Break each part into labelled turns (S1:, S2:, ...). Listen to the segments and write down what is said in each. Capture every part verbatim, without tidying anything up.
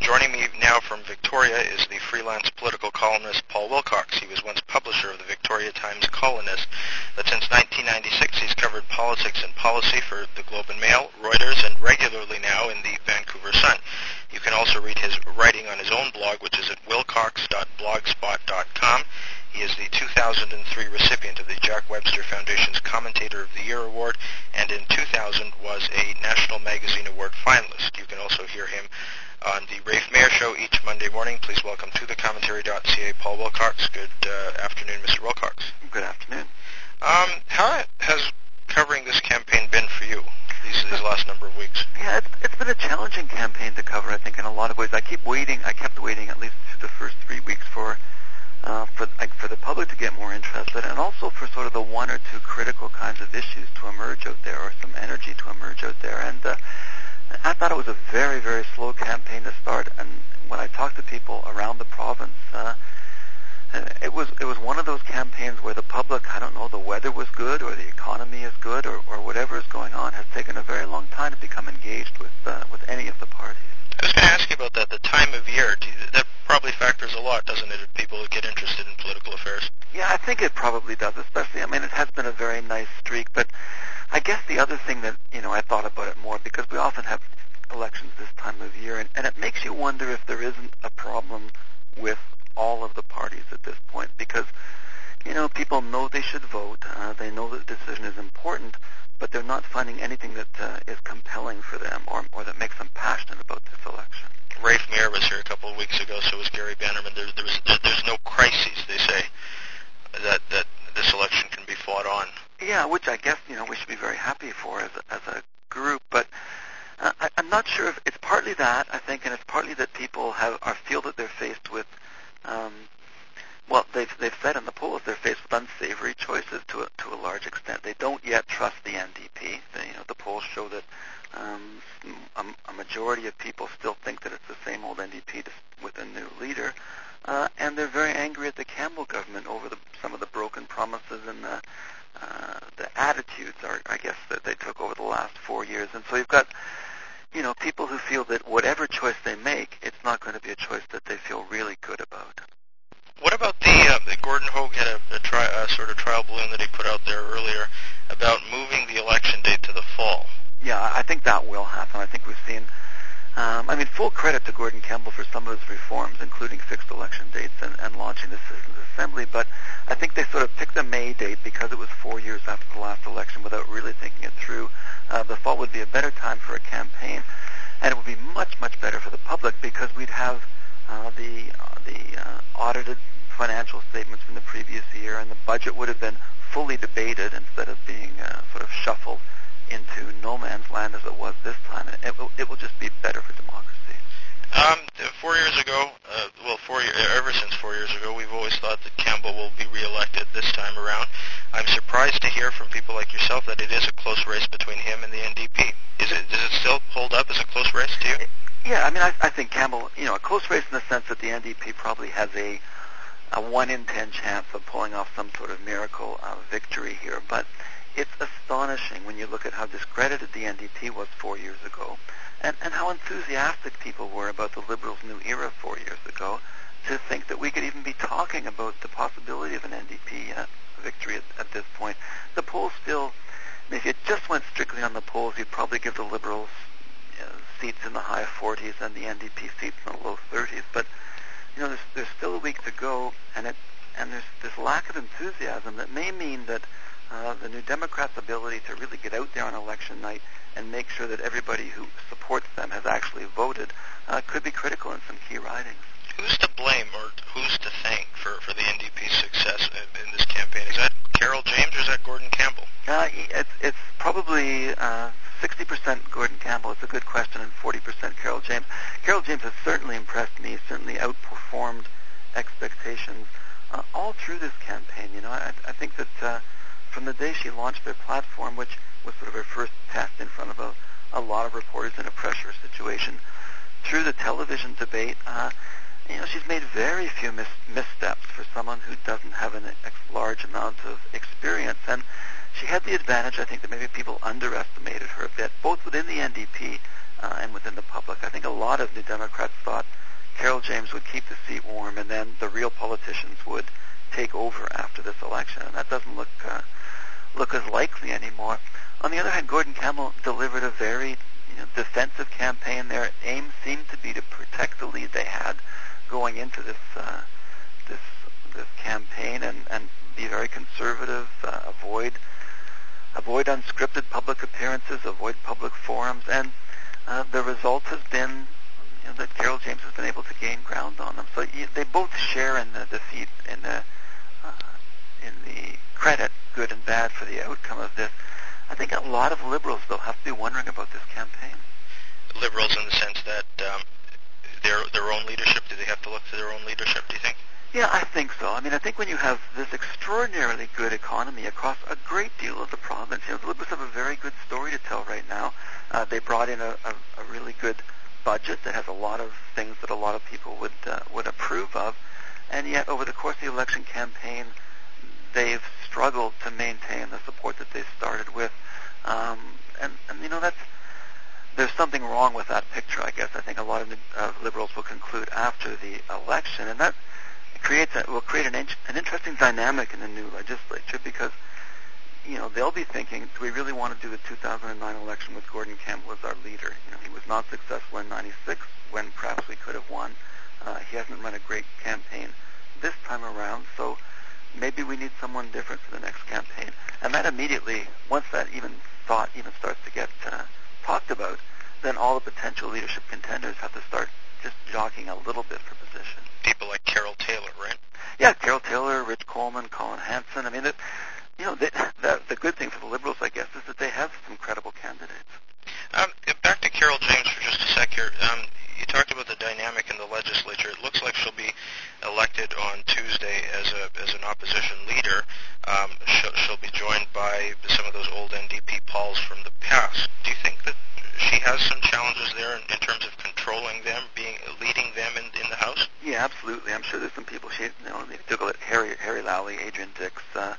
S1: Joining me now from Victoria is the freelance political columnist Paul Wilcox. He was once publisher of the Victoria Times Colonist, but since nineteen ninety-six he's covered politics and policy for the Globe and Mail, Reuters, and regularly now in the Vancouver Sun. You can also read his writing on his own blog, which is at wilcox dot blogspot dot com. He is the two thousand three recipient of the Jack Webster Foundation's Commentator of the Year Award, and in two thousand was a National Magazine Award finalist. You can also hear him on the Rafe Mayer Show each Monday morning. Please welcome to the commentary dot c a Paul Wilcox. Good uh, afternoon, Mister Wilcox.
S2: Good afternoon.
S1: Um, how has covering this campaign been for you these these last number of weeks?
S2: Yeah, it's, it's been a challenging campaign to cover, I think, in a lot of ways. I keep waiting. I kept waiting at least through the first three weeks for uh, for like, for the public to get more interested, and also for sort of the one or two critical kinds of issues to emerge out there, or some energy to emerge out there. And uh, I thought it was a very, very slow campaign to start. And when I talked to people around the province, uh, it was it was one of those campaigns where the public, I don't know, the weather was good, or the economy is good, or, or whatever is going on, has taken a very long time to become engaged with uh, with any of the parties.
S1: I was going to ask you about that, the time of year. Do you, that probably factors a lot, doesn't it, if people get interested in political affairs?
S2: Yeah, I think it probably does, especially, I mean, it has been a very nice streak, but I guess the other thing that, you know, I thought about it more, because we often have elections this time of year, and, and it makes you wonder if there isn't a problem with all of the parties at this point, because, you know, people know they should vote, uh, they know that the decision is important, but they're not finding anything that uh, is compelling for them, or, or that makes them passionate about this election.
S1: Rafe Mayer was here a couple of weeks ago, so was Gary Bannerman. There, there was, there, there's no crises, they say, that, that this election can be fought on.
S2: Yeah, which I guess, you know, we should be very happy for as a, as a group, but uh, I, I'm not sure if it's partly that, I think, and it's partly that people have are feel that they're faced with, um, well, they've they've said in the polls they're faced with unsavory choices to a, to a large extent. They don't yet trust the N D P. The, you know, the polls show that um, a, a majority of people still think that it's the same old N D P with a new leader, uh, and they're very angry at the Campbell government over the, some of the broken promises and the uh, the attitudes, are, I guess, that they took over the last four years. And so you've got, you know, people who feel that whatever choice they make, it's not going to be a choice that they feel really good about.
S1: What about the, uh, the Gordon Hogue had a, a, tri, a sort of trial balloon that he put out there earlier about moving the election date to the fall?
S2: Yeah, I think that will happen. I think we've seen, um, I mean, full credit to Gordon Campbell for some of his reforms, including fixed election dates and, and launching the Citizens Assembly, but I think they sort of picked the May date because it was four years after the last election without really thinking it through. Uh, the fall would be a better time for a campaign, and it would be much, much better for the public because we'd have uh, the uh, the uh, audited financial statements from the previous year, and the budget would have been fully debated instead of being uh, sort of shuffled into no man's land as it was this time. And it will, it will just be better for democracy.
S1: Um, four years ago, uh, well, four year, ever since four years ago, we've always thought that Campbell will be reelected this time around. I'm surprised to hear from people like yourself that it is a close race between him and the N D P. Is it? Does it still hold up as a close race to you?
S2: Yeah, I mean, I, I think Campbell, you know, a close race in the sense that the N D P probably has a a one in ten chance of pulling off some sort of miracle uh, victory here. But it's astonishing when you look at how discredited the N D P was four years ago, and, and how enthusiastic people were about the Liberals' new era four years ago, to think that we could even be talking about the possibility of an N D P uh, victory at, at this point. The polls still, if you just went strictly on the polls, you'd probably give the Liberals uh, seats in the high forties and the N D P seats in the low thirties. But you know, there's, there's still a week to go, and it and there's this lack of enthusiasm that may mean that uh, the New Democrats' ability to really get out there on election night and make sure that everybody who supports them has actually voted uh, could be critical in some key ridings. Who's
S1: to blame or who's to thank for, for the N D P's success in, in this campaign? Is that Carol James or is that Gordon Campbell?
S2: Uh, it's, it's probably uh, sixty percent Gordon Campbell. It's a good question, and forty percent Carol James. Carol James has certainly impressed me, certainly outperformed expectations uh, all through this campaign. You know, I, I think that uh, from the day she launched their platform, which was sort of her first test in front of a, a lot of reporters in a pressure situation, through the television debate, uh, you know, she's made very few mis- missteps for someone who doesn't have a ex- large amount of experience. And she had the advantage, I think, that maybe people underestimated her a bit, both within the N D P uh, and within the public. I think a lot of New Democrats thought Carole James would keep the seat warm, and then the real politicians would take over after this election, and that doesn't look uh, look as likely anymore. On the other hand, Gordon Campbell delivered a very you know, defensive campaign. Their aim seemed to be to protect the lead they had going into this uh, this this campaign, and, and be very conservative, uh, avoid avoid unscripted public appearances, avoid public forums, and uh, the result has been you know, that Carole James has been able to gain ground on them. So you, they both share in the defeat, in the uh, in the credit, good and bad, for the outcome of this. I think a lot of liberals, though, have to be wondering about this campaign.
S1: Liberals in the sense that um, their their own leadership, do they have to look to their own leadership, do you think?
S2: Yeah, I think so. I mean, I think when you have this extraordinarily good economy across a great deal of the province, you know, the Liberals have a very good story to tell right now. Uh, they brought in a, a, a really good budget that has a lot of things that a lot of people would uh, would approve of, and yet over the course of the election campaign, they've struggled to maintain the support that they started with, um, and, and you know that's there's something wrong with that picture. I guess I think a lot of uh, Liberals will conclude after the election, and that creates a, will create an, in, an interesting dynamic in the new legislature, because you know they'll be thinking, do we really want to do the two thousand nine election with Gordon Campbell as our leader? You know, he was not successful in ninety-six when perhaps we could have won. Uh, he hasn't run a great campaign this time around, so maybe we need someone different for the next campaign. And that immediately, once that even thought even starts to get uh, talked about, then all the potential leadership contenders have to start just jockeying a little bit for position.
S1: People like Carol Taylor, right?
S2: Yeah, Carol Taylor, Rich Coleman, Colin Hanson. I mean, it, you know, they, the, the good thing for the Liberals, I guess, is that they have some credible candidates.
S1: Um, back to Carole James for just a sec here. Um, you talked about the dynamic in the legislature. It looks like she'll be elected on Tuesday as a as an opposition leader. Um, she'll, she'll be joined by some of those old N D P Pauls from the past. Do you think that she has some challenges there in, in terms of controlling them, being leading them in, in the House?
S2: Yeah, absolutely. I'm sure there's some people she, you know, they took a look at Harry Harry Lowry, Adrian Dix, uh,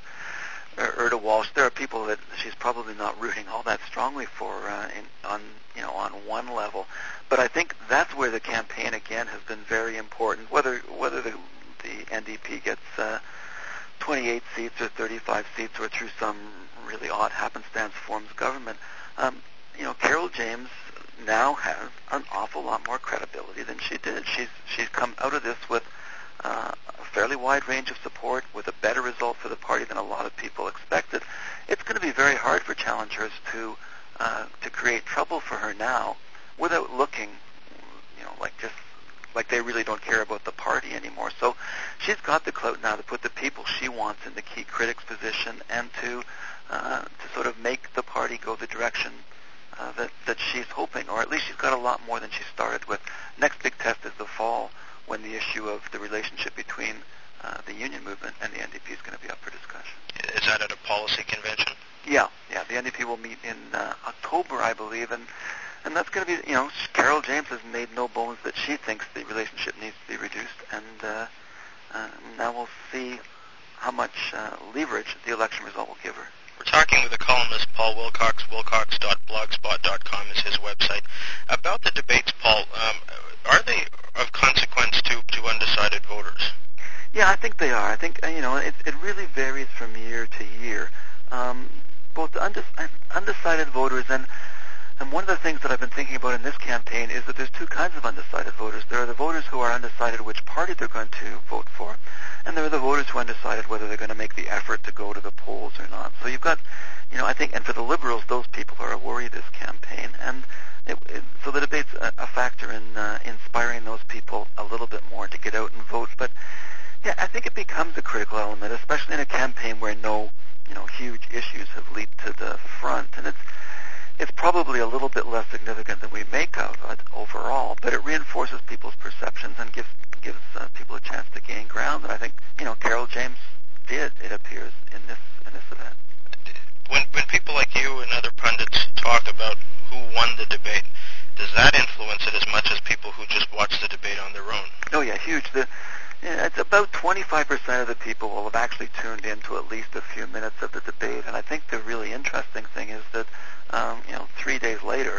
S2: Erda Walsh. There are people that she's probably not rooting all that strongly for uh, in, on you know on one level, but I think that's where the campaign again has been very important. Whether whether the the N D P gets uh, twenty-eight seats or thirty-five seats or through some really odd happenstance forms of government, um, you know, Carole James now has an awful lot more credibility than she did. She's she's come out of this with uh, a fairly wide range of support, with a better result for the party than a lot of people expected. It's going to be very hard for challengers to uh, to create trouble for her now without looking, you know, like just like they really don't care about the party anymore. So she's got the clout now to put the people she wants in the key critics position, and to uh, to sort of make the party go the direction uh, that that she's hoping, or at least she's got a lot more than she started with. Next big test is the fall, when the issue of the relationship between uh, the union movement and the N D P is going to be up for discussion.
S1: Is that at a policy convention?
S2: Yeah, yeah. The N D P will meet in uh, October, I believe, and and that's going to be, you know, Carole James has made no bones that she thinks the relationship needs to be reduced, and uh, uh, now we'll see how much uh, leverage the election result will give her.
S1: We're talking with the columnist Paul Wilcox. Wilcox dot blogspot dot com is his website. About the debates, Paul, um, are they of consequence to, to undecided voters?
S2: Yeah, I think they are. I think, uh, you know, it, it really varies from year to year. Um, both the undec- undecided voters and And one of the things that I've been thinking about in this campaign is that there's two kinds of undecided voters. There are the voters who are undecided which party they're going to vote for, and there are the voters who are undecided whether they're going to make the effort to go to the polls or not. So you've got, you know, I think, and for the Liberals, those people are a worry this campaign, and it, it, so the debate's a, a factor in uh, inspiring those people a little bit more to get out and vote. But yeah, I think it becomes a critical element, especially in a campaign where no, you know, huge issues have leaped to the front, and it's. It's probably a little bit less significant than we make of it overall, but it reinforces people's perceptions and gives gives uh, people a chance to gain ground. And I think, you know, Carole James did, it appears, in this in this event.
S1: When when people like you and other pundits talk about who won the debate, does that influence it as much as people who just watch the debate on their own?
S2: Oh yeah, huge. The, yeah, it's about twenty-five percent of the people will have actually tuned into at least a few minutes of the debate. And I think the really interesting thing is that, um, you know, three days later,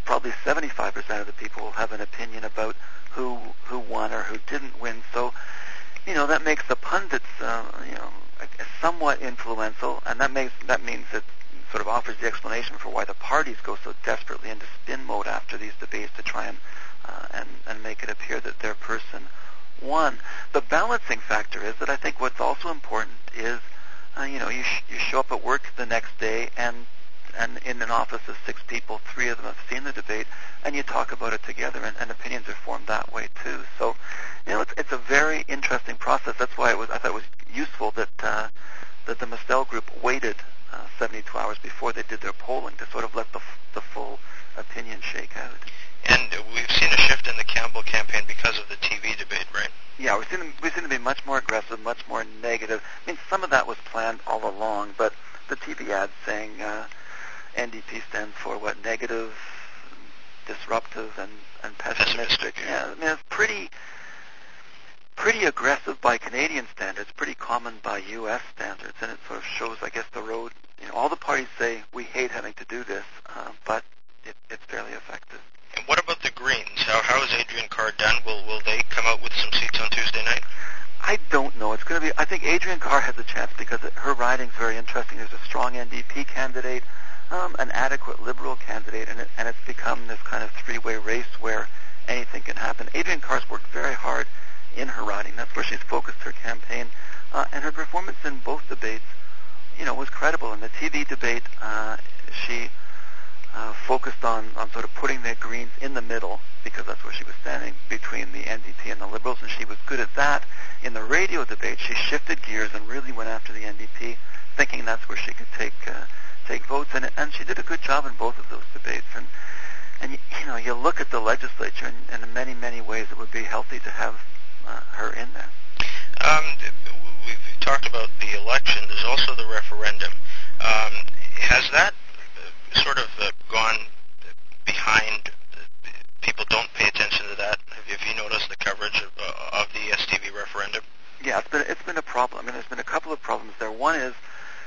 S2: probably seventy-five percent of the people will have an opinion about who who won or who didn't win. So, you know, that makes the pundits, uh, you know, somewhat influential, and that makes that means it sort of offers the explanation for why the parties go so desperately into spin mode after these debates to try and uh, and and make it appear that their person won. The balancing factor is that I think what's also important is, uh, you know, you sh- you show up at work the next day and and in an office of six people, three of them have seen the debate, and you talk about it together, and, and opinions are formed that way too. So, you know, it's, it's a very interesting process. That's why it was, I thought it was useful that uh, that the Mustel group waited uh, seventy-two hours before they did their polling to sort of let the f- the full opinion shake out.
S1: And we've seen a shift in the Campbell campaign because of the T V debate, right?
S2: Yeah, we've seen them, we've seen them be much more aggressive, much more negative. I mean, some of that was planned all along, but the T V ads saying uh, N D P stands for what, negative, disruptive, and, and pessimistic. Yeah, I mean, it's pretty pretty aggressive by Canadian standards, pretty common by U S standards, and it sort of shows, I guess, the road. You know, all the parties say we hate having to do this, uh, but it, it's fairly effective.
S1: And what about the Greens? How how is Adrienne Carr done? Will will they come out with some seats on Tuesday night?
S2: I don't know. It's going to be. I think Adrienne Carr has a chance because her riding's very interesting. There's a strong N D P candidate, um, an adequate Liberal candidate, and it, and it's become this kind of three-way race where anything can happen. Adrienne Carr's worked very hard in her riding. That's where she's focused her campaign, uh, and her performance in both debates, you know, was credible. In the T V debate, uh, she uh, focused on, on sort of putting the Greens in the middle because that's where she was standing between the N D P and the Liberals, and she was good at that. In the radio debate, she shifted gears and really went after the N D P, thinking that's where she could take uh, take votes, and and she did a good job in both of those debates. And and you know, you look at the legislature, and, and in many many ways, it would be healthy to have uh, her in there.
S1: Um, we've talked about the election. There's also the referendum. Um, has that uh, sort of uh, gone behind? People don't pay attention to that. Have you, have you noticed the coverage of, uh, of the S T V referendum?
S2: Yeah, it's been it's been a problem. I mean, there's been a couple of problems there. One is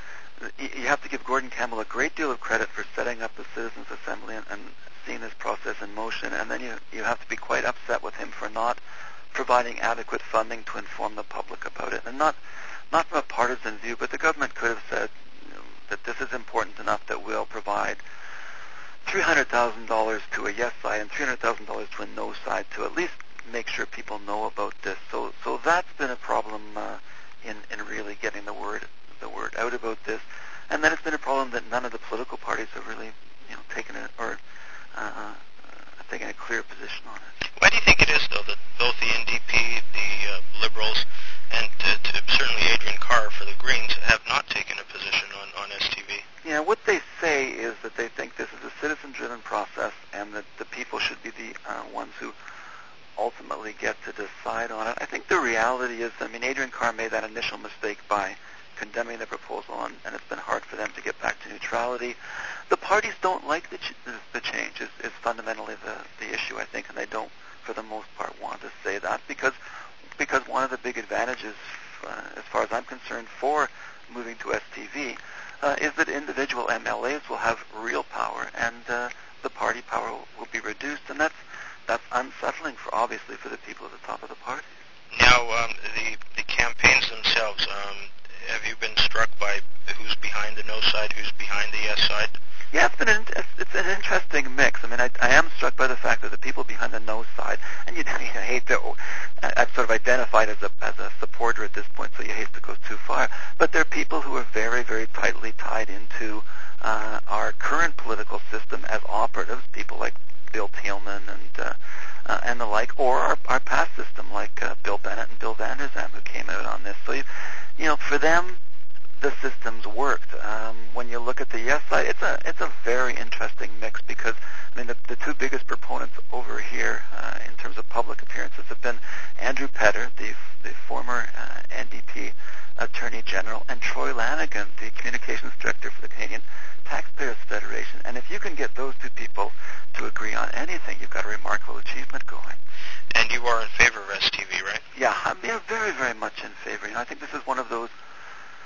S2: you have to give Gordon Campbell a great deal of credit for setting up the Citizens Assembly and, and seeing this process in motion, and then you you have to be quite upset with him for not providing adequate funding to inform the public about it. And not not from a partisan view, but the government could have said, you know, that this is important enough that we'll provide three hundred thousand dollars to a yes side and three hundred thousand dollars to a no side to at least make sure people know about this. So so that's been a problem uh, in in really getting the word the word out about this. And then it's been a problem that none of the political parties have really, you know, taken it or uh, uh, taken a clear position on it.
S1: Why do you think it is, though, that both the N D P, the uh, Liberals, and to, to certainly Adrienne Carr for the Greens have not taken a position on, on S T V?
S2: Yeah, what they say is that they think this is a citizen-driven process and that the people should be the uh, ones who ultimately get to decide on it. I think the reality is, I mean, Adrienne Carr made that initial mistake by condemning the proposal, and, and it's been hard for them to get back to neutrality. The parties don't like the, ch- the change is, is fundamentally the, the issue, I think, and they don't, for the most part, want to say that because because one of the big advantages, uh, as far as I'm concerned, for moving to S T V uh, is that individual M L As will have real power, and uh, the party power will, will be reduced, and that's that's unsettling for obviously for the people at the top of the party.
S1: Now, um, the the campaigns themselves. Um, have you been struck by who's behind the no side, who's behind the yes side?
S2: Yeah, it's been an, it's, it's an interesting mix. I mean, I, I am struck by the fact that the people behind the no side, and you, you hate to, I've sort of identified as a as a supporter at this point, so you hate to go too far. But there are people who are very, very tightly tied into uh, our current political system as operatives, people like Bill Thielman and uh, uh, and the like, or our, our past system like uh, Bill Bennett and Bill Vander Zalm, who came out on this. So, you, you know, for them, the system's worked. Um, when you look at the yes side, it's a it's a very interesting mix because I mean the, the two biggest proponents over here uh, in terms of public appearances have been Andrew Petter, the the former uh, N D P Attorney General, and Troy Lanigan, the communications director for the Canadian Taxpayers Federation. And if you can get those two people to agree on anything, you've got a remarkable achievement going.
S1: And you are in favor of S T V, right?
S2: Yeah, I'm yeah, very very much in favor. You know, I think this is one of those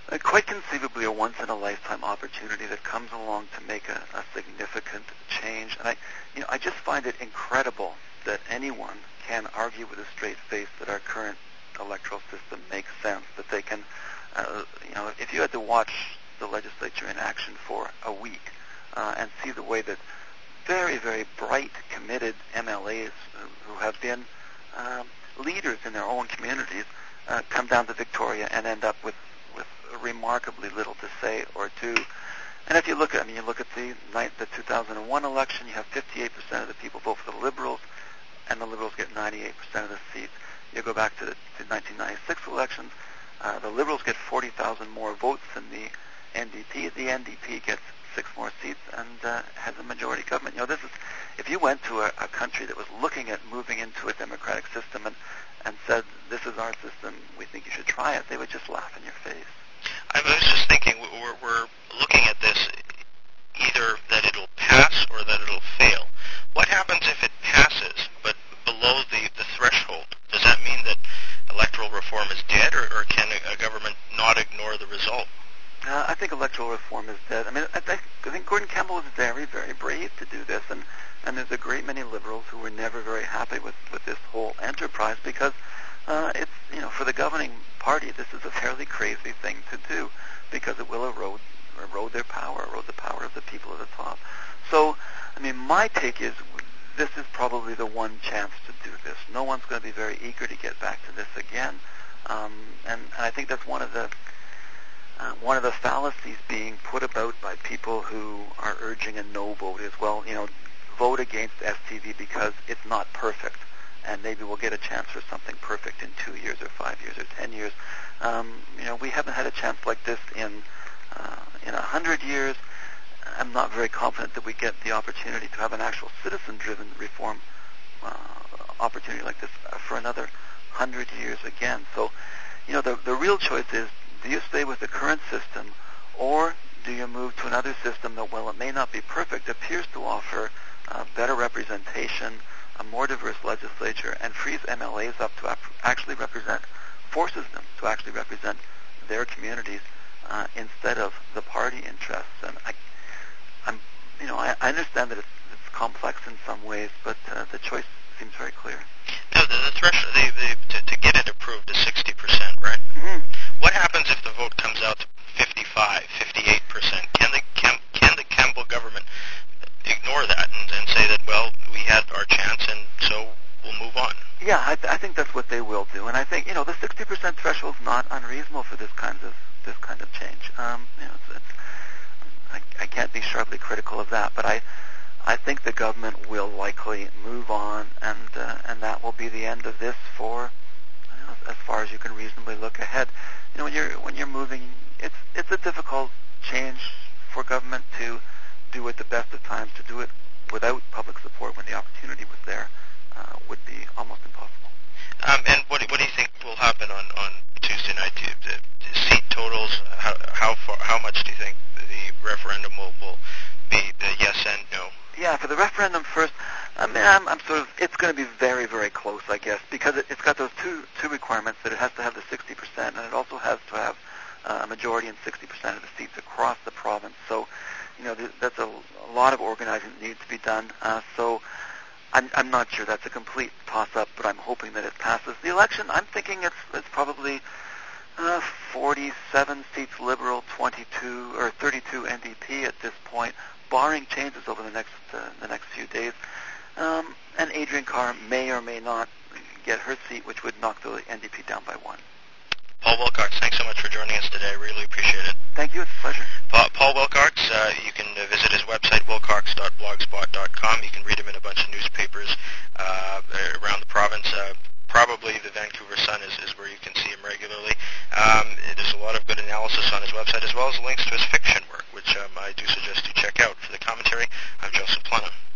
S2: uh, quite conceivably a once-in-a-lifetime opportunity that comes along to make a, a significant change. And I, you know, I just find it incredible that anyone can argue with a straight face that our current electoral system makes sense, that they can, uh, you know, if you had to watch the legislature in action for a week uh, and see the way that very, very bright, committed M L As who have been um, leaders in their own communities uh, come down to Victoria and end up with, with remarkably little to say or do. And if you look at, I mean, you look at the, the two thousand one election, you have fifty-eight percent of the people vote for the Liberals, and the Liberals get ninety-eight percent of the seats. You go back to the to nineteen ninety-six elections, uh, the Liberals get forty thousand more votes than the N D P. The N D P gets six more seats and uh, has a majority government. You know, this is, if you went to a, a country that was looking at moving into a democratic system and, and said, this is our system, we think you should try it, they would just laugh in your face.
S1: I was just thinking, we're, we're looking at this either that it'll pass or that it'll fail. What happens if it passes, but below the, the threshold? Does that mean that electoral reform is dead, or, or can a, a government not ignore the result?
S2: Uh, I think electoral reform is dead. I mean, I think, I think Gordon Campbell was very, very brave to do this, and, and there's a great many Liberals who were never very happy with, with this whole enterprise because uh, it's, you know, for the governing party, this is a fairly crazy thing to do because it will erode, erode their power, erode the power of the people at the top. So, I mean, my take is this is probably the one chance to do this. No one's going to be very eager to get back to this again, um, and, and I think that's one of the Uh, one of the fallacies being put about by people who are urging a no vote is, well, you know, vote against S T V because it's not perfect, and maybe we'll get a chance for something perfect in two years or five years or ten years. Um, you know, we haven't had a chance like this in uh, in a hundred years. I'm not very confident that we get the opportunity to have an actual citizen-driven reform uh, opportunity like this for another hundred years again. So, you know, the the real choice is, do you stay with the current system, or do you move to another system that, while it may not be perfect, appears to offer uh, better representation, a more diverse legislature, and frees M L As up to ap- actually represent, forces them to actually represent their communities uh, instead of the party interests. And I, I'm, you know, I, I understand that it's, it's complex in some ways, but uh, the choice seems very clear.
S1: No, the, the threshold the, the, to, to get it approved is sixty percent, right?
S2: Mm-hmm.
S1: What happens if the vote comes out to fifty-five, fifty-eight percent? Can the can, can the Campbell government ignore that and, and say that, well, we had our chance and so we'll move on?
S2: Yeah, I, th- I think that's what they will do, and I think, you know, the sixty percent threshold is not unreasonable for this kind of this kind of change. Um, you know, it's, it's, I, I can't be sharply critical of that, but I I think the government will likely move on, and uh, and that will be the end of this for, you know, as far as you can reasonably look ahead. You know, when you're when you're moving, it's it's a difficult change for government to do at the best of times. To do it without public support when the opportunity was there uh, would be almost impossible.
S1: Um, and what, what do you think will happen on, on Tuesday night? Do you, the, the seat totals, how how far, how much do you think the referendum will, will be the yes and no?
S2: Yeah, for the referendum first, I mean, I'm, I'm sort of, it's going to be very, very close, I guess, because it, it's got those two two requirements, that it has to have the sixty percent, and it also has to have uh, a majority in sixty percent of the seats across the province. So, you know, th- that's a, a lot of organizing that needs to be done. Uh, so I'm, I'm not sure that's a complete toss-up, but I'm hoping that it passes. The election, I'm thinking it's, it's probably uh, forty-seven seats Liberal, twenty-two or thirty-two N D P at this point, barring changes over the next uh, the next few days. Um, and Adrienne Carr may or may not get her seat, which would knock the N D P down by one.
S1: Paul Wilcox, thanks so much for joining us today. I really appreciate it.
S2: Thank you. It's a pleasure.
S1: Pa- Paul Wilcox, uh, you can uh, visit his website, wilcox dot blogspot dot com. You can read him in a bunch of newspapers uh, around the province. Uh, probably the Vancouver Sun is, is where you can see him regularly. Um, there's a lot of good analysis on his website, as well as links to his fiction work, which um, I do suggest you check out. For the commentary, I'm Joseph Plenum.